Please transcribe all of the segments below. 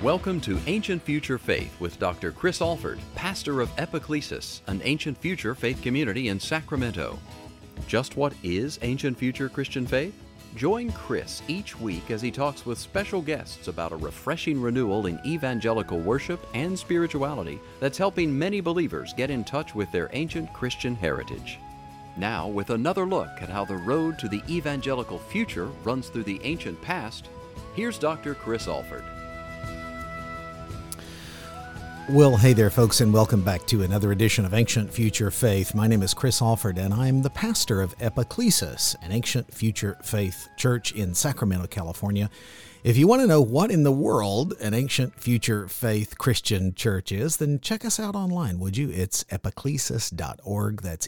Welcome to Ancient Future Faith with Dr. Chris Alford, pastor of Epiclesis, an ancient future faith community in Sacramento. Just what is ancient future Christian faith? Join Chris each week as he talks with special guests about a refreshing renewal in evangelical worship and spirituality that's helping many believers get in touch with their ancient Christian heritage. Now, with another look at how the road to the evangelical future runs through the ancient past, here's Dr. Chris Alford. Well, hey there, folks, and welcome back to another edition of Ancient Future Faith. My name is Chris Alford, and I'm the pastor of Epiclesis, an ancient future faith church in Sacramento, California. If you want to know what in the world an ancient future faith Christian church is, then check us out online, would you? It's epiclesis.org. That's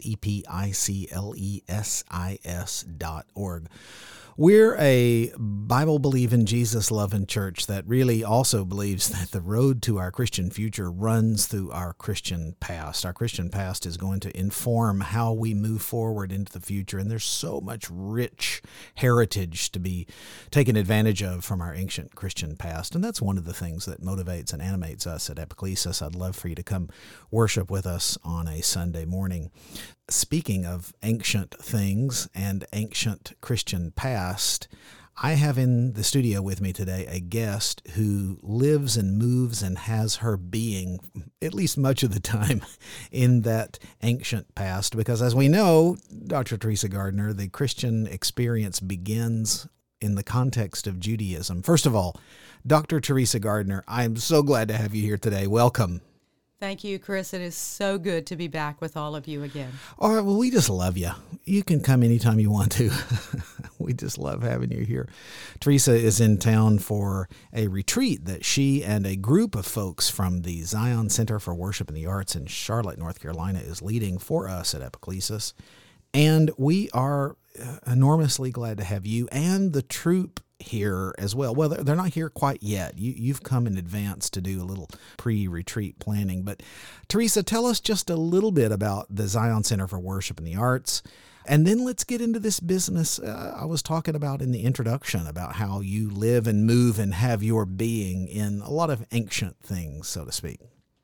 EPICLESIS.org. We're a Bible-believing, Jesus-loving church that really also believes that the road to our Christian future runs through our Christian past. Our Christian past is going to inform how we move forward into the future, and there's so much rich heritage to be taken advantage of from our ancient Christian past, and that's one of the things that motivates and animates us at Epiclesis. I'd love for you to come worship with us on a Sunday morning. Speaking of ancient things and ancient Christian past, I have in the studio with me today a guest who lives and moves and has her being, at least much of the time, in that ancient past. Because as we know, Dr. Teresa Gardner, the Christian experience begins in the context of Judaism. First of all, Dr. Teresa Gardner, I'm so glad to have you here today. Welcome. Thank you, Chris. It is so good to be back with all of you again. All right, well, we just love you. You can come anytime you want to. We just love having you here. Teresa is in town for a retreat that she and a group of folks from the Zion Center for Worship and the Arts in Charlotte, North Carolina, is leading for us at Epiclesis. And we are enormously glad to have you and the troupe here as well. Well, they're not here quite yet. You've come in advance to do a little pre-retreat planning. But Teresa, tell us just a little bit about the Zion Center for Worship and the Arts. And then let's get into this business I was talking about in the introduction, about how you live and move and have your being in a lot of ancient things, so to speak.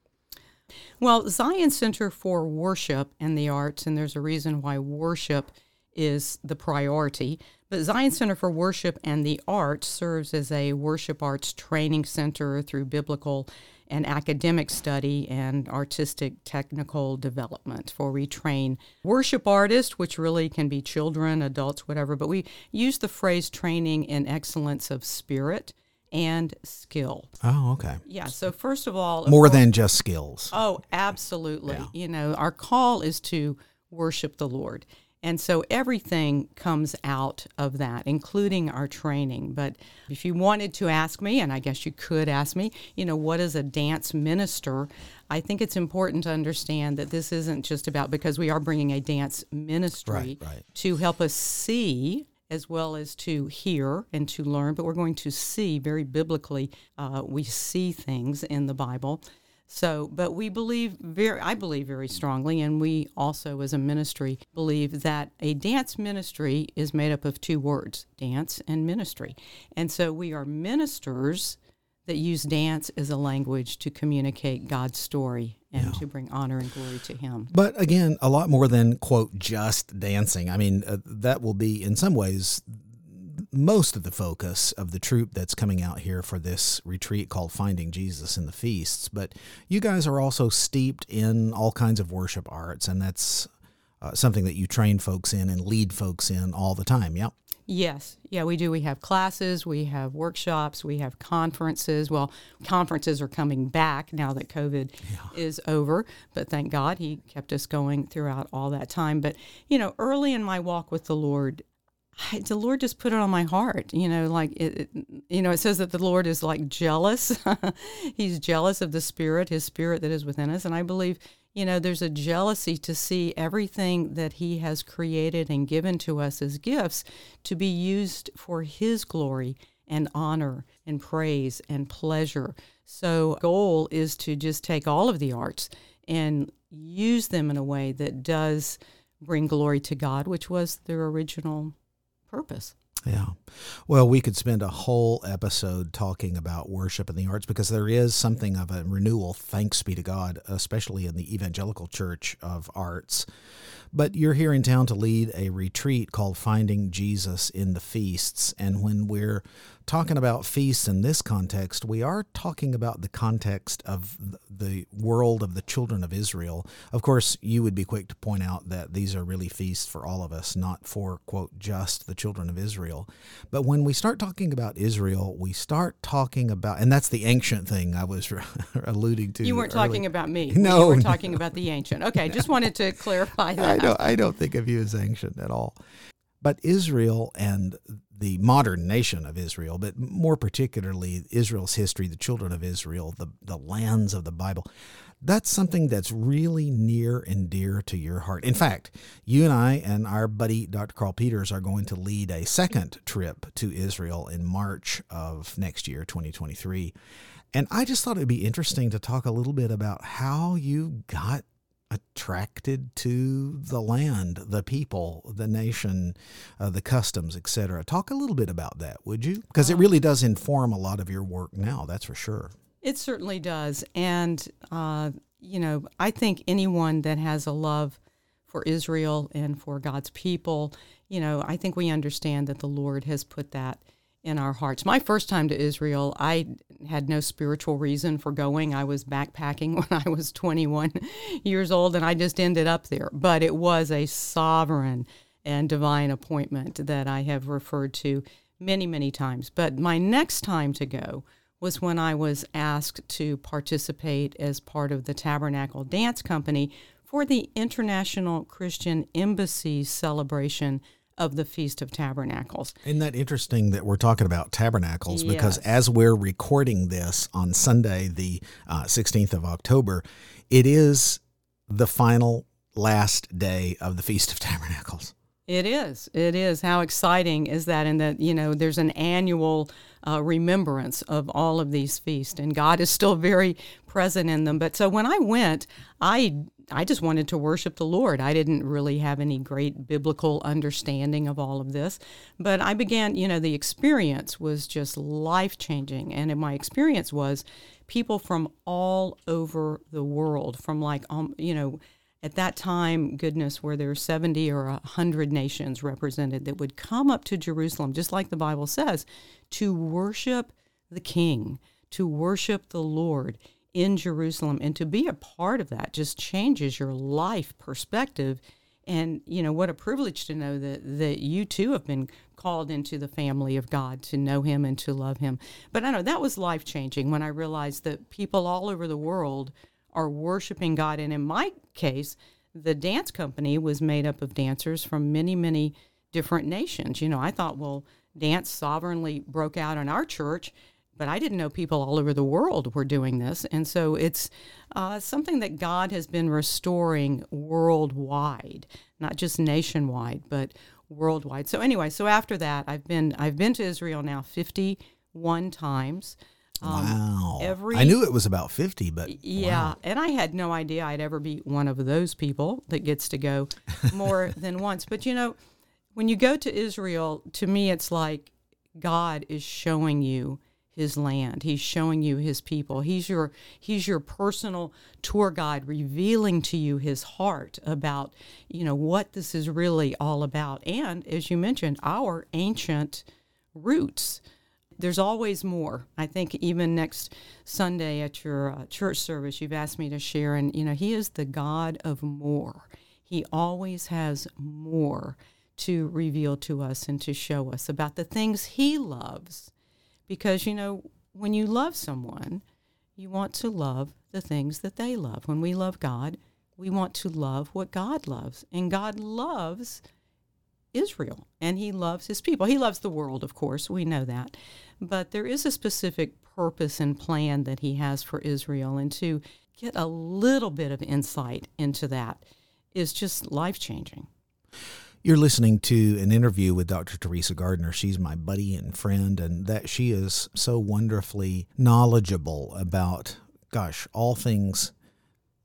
Well, Zion Center for Worship and the Arts, and there's a reason why worship is the priority, but Zion Center for Worship and the Arts serves as a worship arts training center through biblical and academic study and artistic technical development, for we train worship artists, which really can be children, adults, whatever, but we use the phrase training in excellence of spirit and skill. Oh, okay. Yeah, so first of all... More than just skills. Oh, absolutely. Yeah. Yeah. You know, our call is to worship the Lord. And so everything comes out of that, including our training. But if you wanted to ask me, and I guess you could ask me, you know, what is a dance minister? I think it's important to understand that this isn't just about, because we are bringing a dance ministry right. to help us see as well as to hear and to learn, but we're going to see very biblically. We see things in the Bible. So, but I believe very strongly, and we also as a ministry believe that a dance ministry is made up of two words, dance and ministry. And so we are ministers that use dance as a language to communicate God's story and to bring honor and glory to Him. But again, a lot more than, quote, just dancing. I mean, that will be, in some ways, most of the focus of the troupe that's coming out here for this retreat called Finding Jesus in the Feasts. But you guys are also steeped in all kinds of worship arts, and that's something that you train folks in and lead folks in all the time, yeah? Yes. Yeah, we do. We have classes, we have workshops, we have conferences. Well, conferences are coming back now that COVID is over, but thank God He kept us going throughout all that time. But, you know, early in my walk with the Lord, the Lord just put it on my heart, you know, like, it says that the Lord is like jealous. He's jealous of the Spirit, His Spirit that is within us. And I believe, you know, there's a jealousy to see everything that He has created and given to us as gifts to be used for His glory and honor and praise and pleasure. So goal is to just take all of the arts and use them in a way that does bring glory to God, which was their original purpose. Yeah. Well, we could spend a whole episode talking about worship and the arts because there is something of a renewal, thanks be to God, especially in the evangelical church, of arts. But you're here in town to lead a retreat called Finding Jesus in the Feasts. And when we're talking about feasts in this context, we are talking about the context of the world of the children of Israel. Of course, you would be quick to point out that these are really feasts for all of us, not for, quote, just the children of Israel. But when we start talking about Israel, we start talking about, and that's the ancient thing I was alluding to. You weren't talking about me. No. You were talking about the ancient. Okay, just wanted to clarify that. I don't think of you as ancient at all. But Israel and the modern nation of Israel, but more particularly Israel's history, the children of Israel, the lands of the Bible, that's something that's really near and dear to your heart. In fact, you and I and our buddy Dr. Carl Peters are going to lead a second trip to Israel in March of next year, 2023. And I just thought it'd be interesting to talk a little bit about how you got attracted to the land, the people, the nation, the customs, etc. Talk a little bit about that, would you? Because it really does inform a lot of your work now, that's for sure. It certainly does. And, I think anyone that has a love for Israel and for God's people, I think we understand that the Lord has put that in our hearts. My first time to Israel, I had no spiritual reason for going. I was backpacking when I was 21 years old, and I just ended up there. But it was a sovereign and divine appointment that I have referred to many, many times. But my next time to go was when I was asked to participate as part of the Tabernacle Dance Company for the International Christian Embassy celebration of the Feast of Tabernacles. Isn't that interesting that we're talking about tabernacles? Yes. Because as we're recording this on Sunday, the 16th of October, it is the final last day of the Feast of Tabernacles. It is. It is. How exciting is that? And that, there's an annual remembrance of all of these feasts, and God is still very present in them. But so when I went, I just wanted to worship the Lord. I didn't really have any great biblical understanding of all of this. But I began, the experience was just life-changing. And my experience was people from all over the world, from at that time, goodness, where there were 70 or 100 nations represented that would come up to Jerusalem, just like the Bible says, to worship the King, to worship the Lord in Jerusalem. And to be a part of that just changes your life perspective. And, what a privilege to know that you too have been called into the family of God, to know Him and to love Him. But I know that was life-changing when I realized that people all over the world are worshiping God. And in my case, the dance company was made up of dancers from many, many different nations. I thought, dance sovereignly broke out in our church, but I didn't know people all over the world were doing this. And so it's something that God has been restoring worldwide, not just nationwide, but worldwide. So anyway, after that, I've been to Israel now 51 times. Wow. I knew it was about 50, but yeah, wow. And I had no idea I'd ever be one of those people that gets to go more than once. But when you go to Israel, to me, it's like God is showing you His land. He's showing you His people. He's your personal tour guide, revealing to you His heart about, what this is really all about. And as you mentioned, our ancient roots. There's always more. I think even next Sunday at your church service, you've asked me to share, and, He is the God of more. He always has more to reveal to us and to show us about the things He loves. Because, when you love someone, you want to love the things that they love. When we love God, we want to love what God loves. And God loves Israel, and He loves His people. He loves the world, of course, we know that. But there is a specific purpose and plan that He has for Israel, and to get a little bit of insight into that is just life-changing. You're listening to an interview with Dr. Teresa Gardner. She's my buddy and friend, and that she is so wonderfully knowledgeable about, all things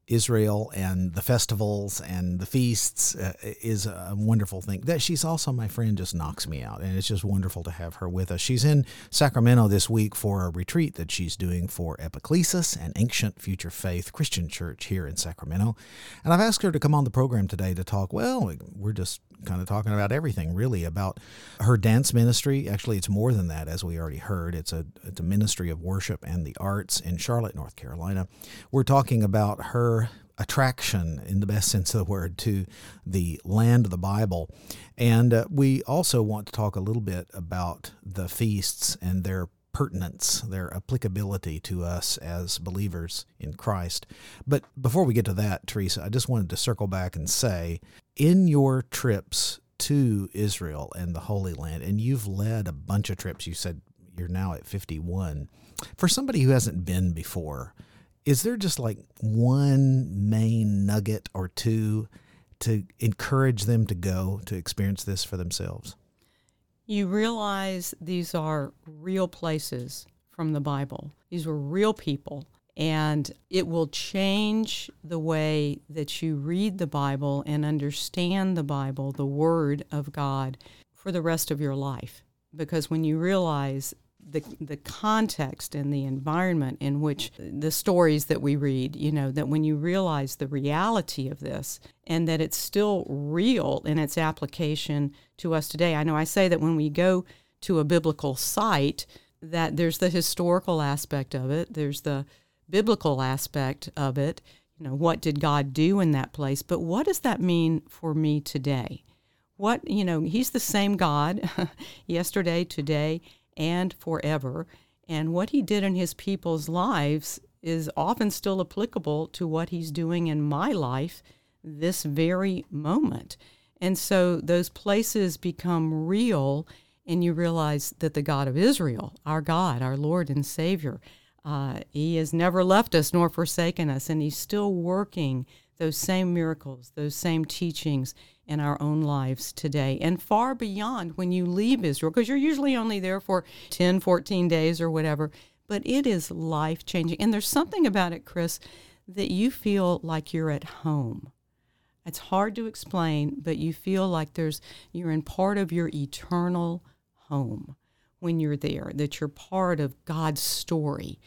Israel and the festivals and the feasts is a wonderful thing. That she's also my friend just knocks me out, and it's just wonderful to have her with us. She's in Sacramento this week for a retreat that she's doing for Epiclesis, an ancient future faith Christian church here in Sacramento. And I've asked her to come on the program today to talk, well, we're just kind of talking about everything, really, about her dance ministry. Actually, it's more than that, as we already heard. It's a ministry of worship and the arts in Charlotte, North Carolina. We're talking about her attraction, in the best sense of the word, to the land of the Bible. And we also want to talk a little bit about the feasts and their pertinence, their applicability to us as believers in Christ. But before we get to that, Teresa, I just wanted to circle back and say, in your trips to Israel and the Holy Land, and you've led a bunch of trips, you said you're now at 51, for somebody who hasn't been before, is there just like one main nugget or two to encourage them to go to experience this for themselves? You realize these are real places from the Bible. These were real people, and it will change the way that you read the Bible and understand the Bible, the Word of God, for the rest of your life. Because when you realize the context and the environment in which the stories that we read, that when you realize the reality of this and that it's still real in its application to us today. I know I say that when we go to a biblical site, that there's the historical aspect of it, there's the biblical aspect of it. What did God do in that place? But what does that mean for me today? He's the same God yesterday, today, and forever. And what he did in his people's lives is often still applicable to what he's doing in my life this very moment. And so those places become real, and you realize that the God of Israel, our God, our Lord and Savior, he has never left us nor forsaken us, and he's still working those same miracles, those same teachings in our own lives today and far beyond when you leave Israel, because you're usually only there for 10, 14 days or whatever, but it is life-changing. And there's something about it, Chris, that you feel like you're at home. It's hard to explain, but you feel like you're in part of your eternal home when you're there, that you're part of God's story,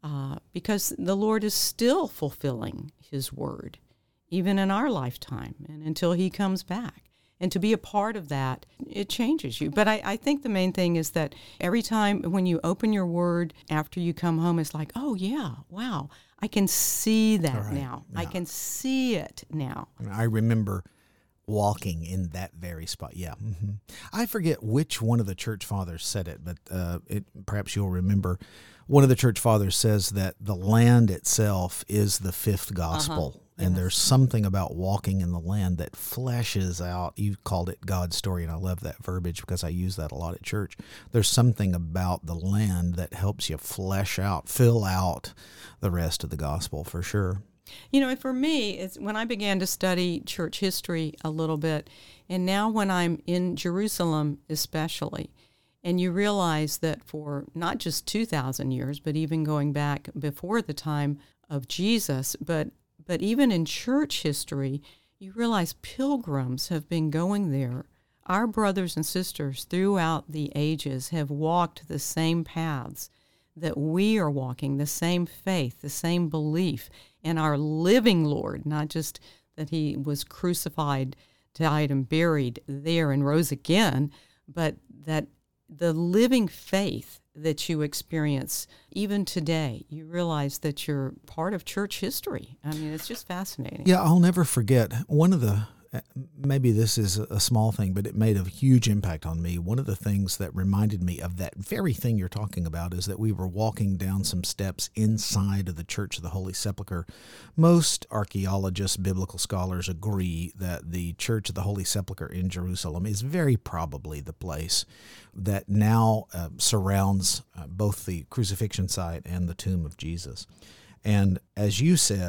because the Lord is still fulfilling his word, even in our lifetime and until he comes back. And to be a part of that, it changes you. But I think the main thing is that every time when you open your word after you come home, it's like, oh, yeah, wow, I can see that now. Yeah. I can see it now. I remember walking in that very spot. Yeah. Mm-hmm. I forget which one of the church fathers said it, but perhaps you'll remember. One of the church fathers says that the land itself is the fifth gospel. And there's something about walking in the land that fleshes out. You called it God's story, and I love that verbiage because I use that a lot at church. There's something about the land that helps you flesh out, fill out the rest of the gospel for sure. For me, it's when I began to study church history a little bit, and now when I'm in Jerusalem especially, and you realize that for not just 2,000 years, but even going back before the time of Jesus, but even in church history, you realize pilgrims have been going there. Our brothers and sisters throughout the ages have walked the same paths that we are walking, the same faith, the same belief in our living Lord, not just that he was crucified, died, and buried there and rose again, but that the living faith that you experience even today, you realize that you're part of church history. I mean, it's just fascinating. Yeah, I'll never forget one of the, maybe this is a small thing, but it made a huge impact on me. One of the things that reminded me of that very thing you're talking about is that we were walking down some steps inside of the Church of the Holy Sepulchre. Most archaeologists, biblical scholars agree that the Church of the Holy Sepulchre in Jerusalem is very probably the place that now surrounds both the crucifixion site and the tomb of Jesus. And as you said,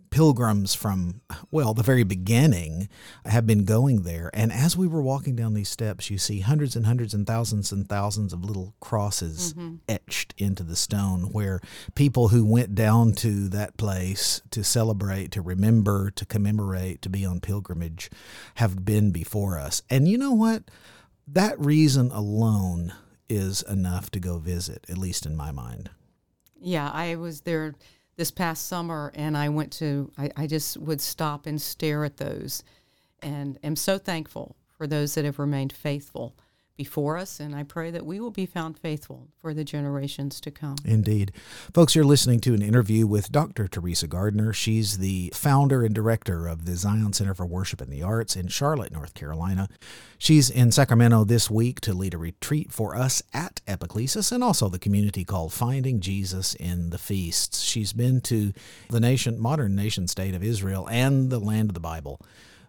pilgrims from, well, the very beginning have been going there. And as we were walking down these steps, you see hundreds and hundreds and thousands of little crosses etched into the stone, where people who went down to that place to celebrate, to remember, to commemorate, to be on pilgrimage have been before us. And you know what? That reason alone is enough to go visit, at least in my mind. Yeah, I was there this past summer, and I just would stop and stare at those, and am so thankful for those that have remained faithful before us, and I pray that we will be found faithful for the generations to come. Indeed. Folks, you're listening to an interview with Dr. Teresa Gardner. She's the founder and director of the Zion Center for Worship and the Arts in Charlotte, North Carolina. She's in Sacramento this week to lead a retreat for us at Epiclesis, and also the community called Finding Jesus in the Feasts. She's been to the modern nation state of Israel and the land of the Bible,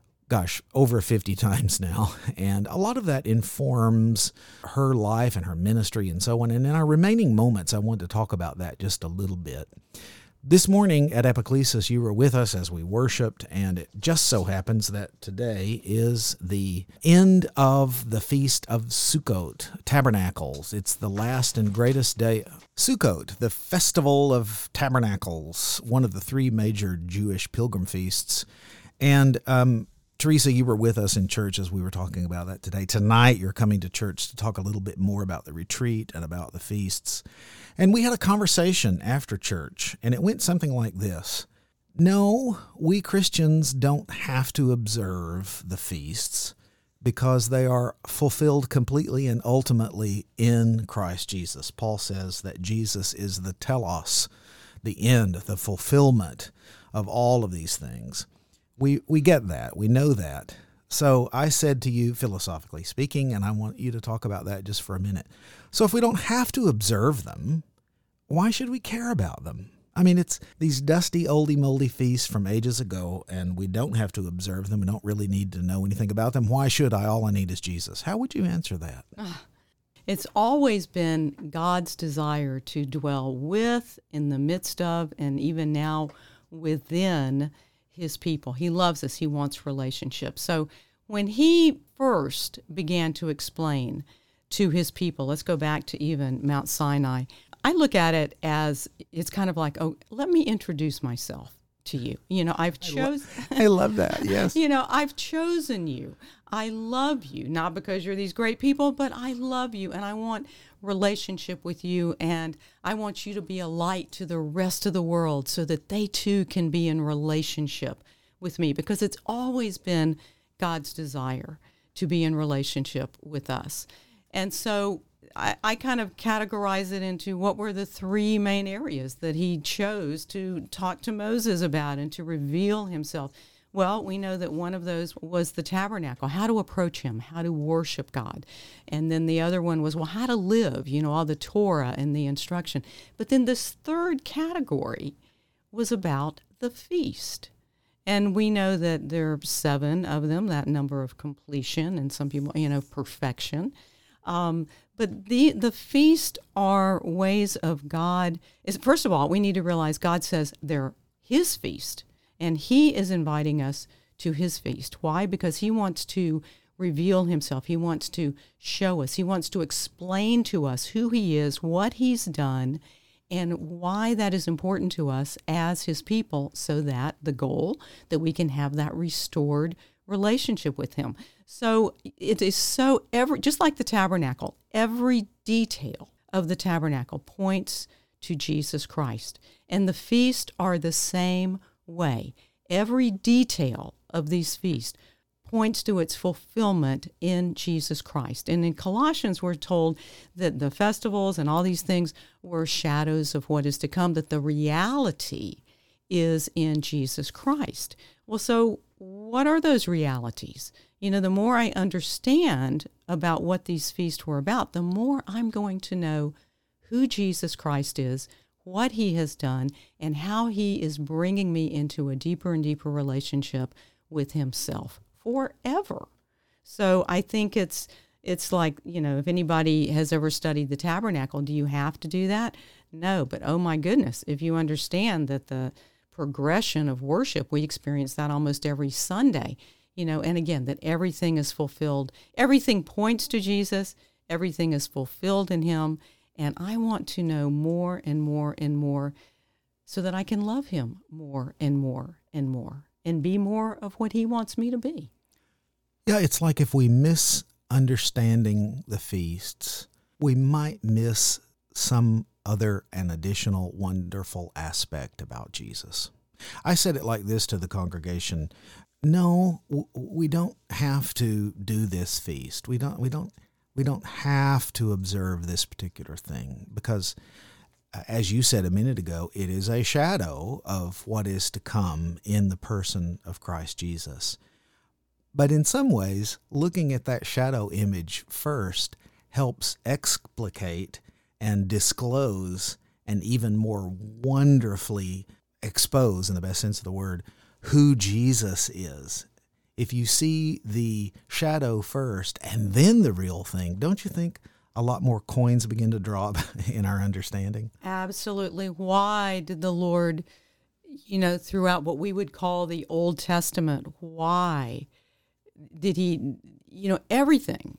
over 50 times now. And a lot of that informs her life and her ministry and so on. And in our remaining moments, I want to talk about that just a little bit. This morning at Epiclesis, you were with us as we worshiped, and it just so happens that today is the end of the Feast of Sukkot, Tabernacles. It's the last and greatest day. Sukkot, the Festival of Tabernacles, one of the three major Jewish pilgrim feasts. And Teresa, you were with us in church as we were talking about that today. Tonight, you're coming to church to talk a little bit more about the retreat and about the feasts. And we had a conversation after church, and it went something like this. No, we Christians don't have to observe the feasts because they are fulfilled completely and ultimately in Christ Jesus. Paul says that Jesus is the telos, the end, the fulfillment of all of these things. We get that. We know that. So I said to you, philosophically speaking, and I want you to talk about that just for a minute. So if we don't have to observe them, why should we care about them? I mean, it's these dusty, oldie, moldy feasts from ages ago, and we don't have to observe them. We don't really need to know anything about them. Why should I? All I need is Jesus. How would you answer that? It's always been God's desire to dwell with, in the midst of, and even now within His people. He loves us. He wants relationship. So when He first began to explain to His people, let's go back to even Mount Sinai, I look at it as it's kind of like, oh, let me introduce myself to you. You know, I've chosen. I love that. Yes. You know, I've chosen you. I love you, not because you're these great people, but I love you, and I want relationship with you, and I want you to be a light to the rest of the world so that they too can be in relationship with me, because it's always been God's desire to be in relationship with us. And so I kind of categorize it into what were the three main areas that He chose to talk to Moses about and to reveal Himself. Well, we know that one of those was the tabernacle, how to approach Him, how to worship God. And then the other one was, well, how to live, you know, all the Torah and the instruction. But then this third category was about the feast. And we know that there are 7 of them, that number of completion, and some people, you know, perfection. But the feast are ways of God. First of all, we need to realize God says they're His feast, and He is inviting us to His feast. Why? Because He wants to reveal Himself. He wants to show us. He wants to explain to us who He is, what He's done, and why that is important to us as His people, so that the goal that we can have that restored relationship with Him. So it is just like the tabernacle, every detail of the tabernacle points to Jesus Christ. And the feasts are the same way. Every detail of these feasts points to its fulfillment in Jesus Christ. And in Colossians, we're told that the festivals and all these things were shadows of what is to come, that the reality is in Jesus Christ. Well, so what are those realities? You know, the more I understand about what these feasts were about, the more I'm going to know who Jesus Christ is, what He has done, and how He is bringing me into a deeper and deeper relationship with Himself forever. So I think it's like, you know, if anybody has ever studied the tabernacle, do you have to do that? No, but oh my goodness, if you understand that the progression of worship. We experience that almost every Sunday, and again, that everything is fulfilled. Everything points to Jesus. Everything is fulfilled in him. And I want to know more and more and more so that I can love him more and more and more and be more of what he wants me to be. Yeah, it's like if we miss understanding the feasts, we might miss some other and additional wonderful aspect about Jesus. I said it like this to the congregation: no, we don't have to do this feast. We don't have to observe this particular thing because, as you said a minute ago, it is a shadow of what is to come in the person of Christ Jesus. But in some ways, looking at that shadow image first helps explicate and disclose and even more wonderfully expose, in the best sense of the word, who Jesus is. If you see the shadow first and then the real thing, don't you think a lot more coins begin to drop in our understanding? Absolutely. Why did the Lord, throughout what we would call the Old Testament, why did he, everything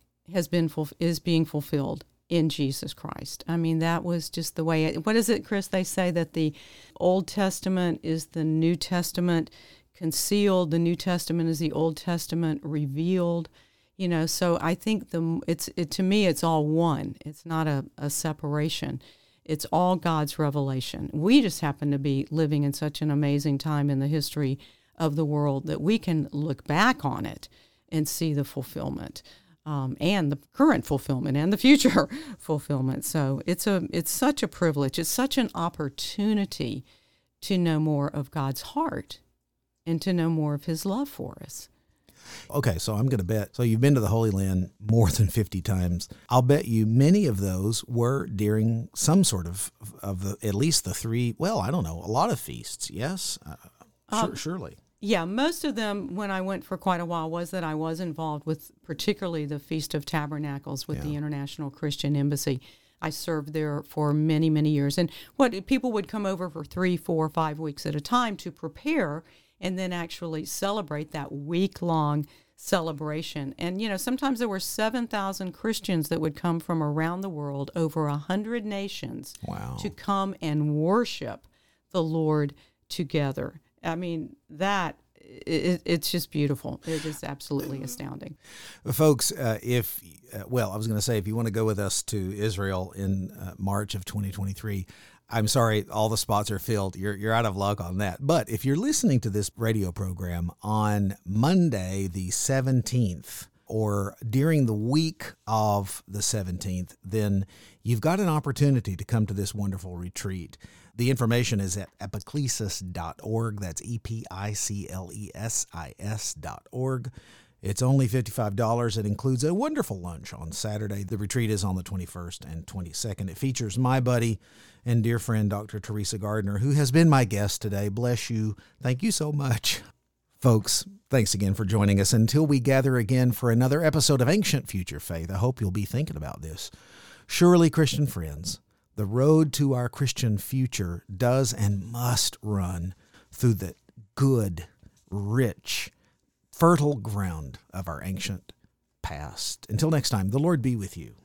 is being fulfilled in Jesus Christ. I mean, that was just the way what is it, Chris? They say that the Old Testament is the New Testament concealed, the New Testament is the Old Testament revealed. So I think to me, it's all one. It's not a separation. It's all God's revelation. We just happen to be living in such an amazing time in the history of the world that we can look back on it and see the fulfillment, and the current fulfillment and the future fulfillment. So it's such a privilege. It's such an opportunity to know more of God's heart and to know more of his love for us. Okay, so I'm going to bet. So you've been to the Holy Land more than 50 times. I'll bet you many of those were during some sort of at least the three, a lot of feasts, yes? Surely. Yeah, most of them, when I went for quite a while, was that I was involved with particularly the Feast of Tabernacles with the International Christian Embassy. I served there for many, many years. And people would come over for 3, 4, 5 weeks at a time to prepare and then actually celebrate that week-long celebration. And, sometimes there were 7,000 Christians that would come from around the world, over 100 nations, to come and worship the Lord together. I mean, it's just beautiful. It is absolutely astounding. Folks, if you want to go with us to Israel in March of 2023, I'm sorry, all the spots are filled. You're out of luck on that. But if you're listening to this radio program on Monday, the 17th, or during the week of the 17th, then you've got an opportunity to come to this wonderful retreat. The information is at epiclesis.org. That's EPICLESIS.org. It's only $55. It includes a wonderful lunch on Saturday. The retreat is on the 21st and 22nd. It features my buddy and dear friend, Dr. Teresa Gardner, who has been my guest today. Bless you. Thank you so much. Folks, thanks again for joining us. Until we gather again for another episode of Ancient Future Faith, I hope you'll be thinking about this. Surely, Christian friends, the road to our Christian future does and must run through the good, rich, fertile ground of our ancient past. Until next time, the Lord be with you.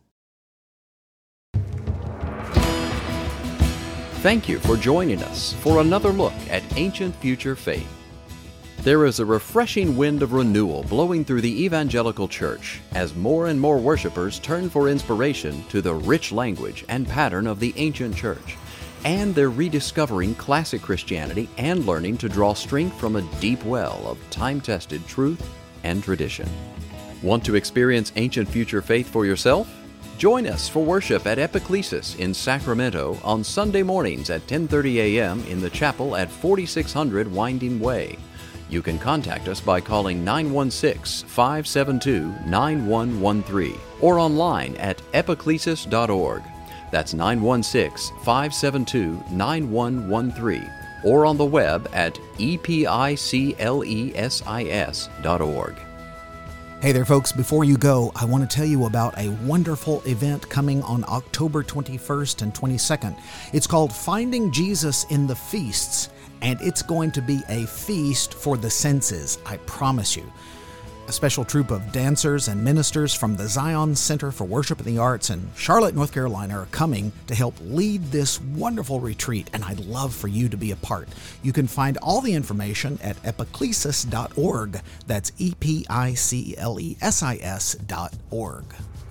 Thank you for joining us for another look at Ancient Future Faith. There is a refreshing wind of renewal blowing through the evangelical church as more and more worshipers turn for inspiration to the rich language and pattern of the ancient church, and they're rediscovering classic Christianity and learning to draw strength from a deep well of time-tested truth and tradition. Want to experience Ancient Future Faith for yourself? Join us for worship at Epiclesis in Sacramento on Sunday mornings at 10:30 a.m. in the chapel at 4600 Winding Way. You can contact us by calling 916-572-9113 or online at epiclesis.org. That's 916-572-9113 or on the web at epiclesis.org. Hey there, folks. Before you go, I want to tell you about a wonderful event coming on October 21st and 22nd. It's called Finding Jesus in the Feasts, and it's going to be a feast for the senses, I promise you. A special troupe of dancers and ministers from the Zion Center for Worship and the Arts in Charlotte, North Carolina are coming to help lead this wonderful retreat, and I'd love for you to be a part. You can find all the information at epiclesis.org. That's EPICLESIS.org.